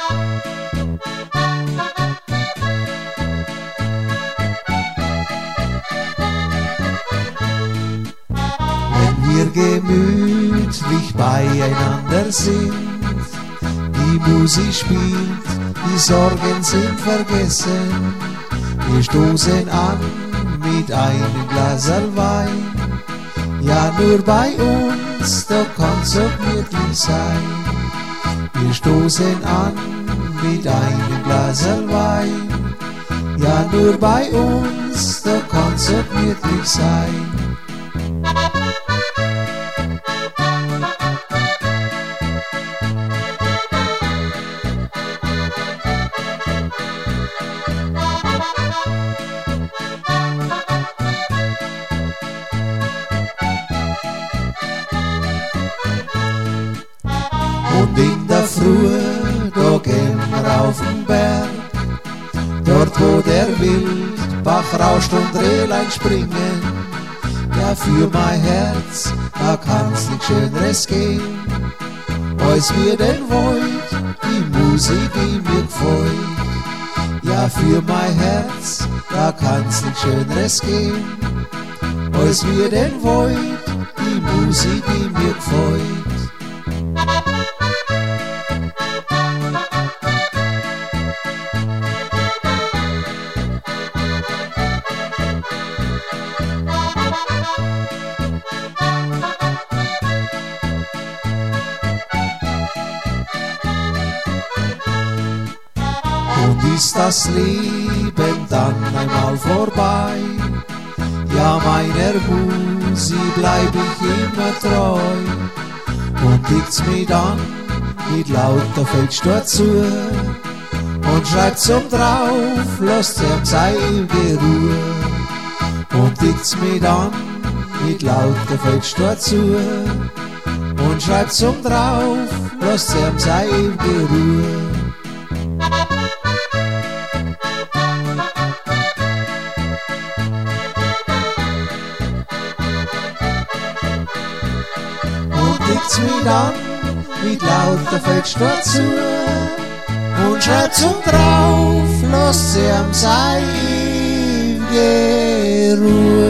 Wenn wir gemütlich beieinander sind, die Musik spielt, die Sorgen sind vergessen. Wir stoßen an mit einem Glaserl Wein. Ja, nur bei uns, da kann's so gemütlich sein. Wir stoßen an mit einem Glaserl Wein. Ja, nur bei uns, da kann's so gemütlich sein. Und in der Früh, da gehen wir auf den Berg, dort wo der Wildbach rauscht und Rehlein springen. Ja, für mein Herz, da kann's nicht Schöneres gehen, als wir denn wollt, die Musik, die mir gefällt. Ja, für mein Herz, da kann's nicht Schöneres gehen, als wir denn wollt, die Musik, die mir gefällt. Und ist das Leben dann einmal vorbei, ja, meiner Musik bleib ich immer treu. Und liegt's mir dann mit lauter Fetsch dazu und schreibt's drauf, lasst ihm seine Ruhe. Und liegt's mir dann mit lauter Fetsch dazu und schreibt's drauf, lasst ihm seine Ruhe. Liegt's mir dann mit lauter Fetsch dazu und schreibt's drauf, lasst ihm seine Ruhe.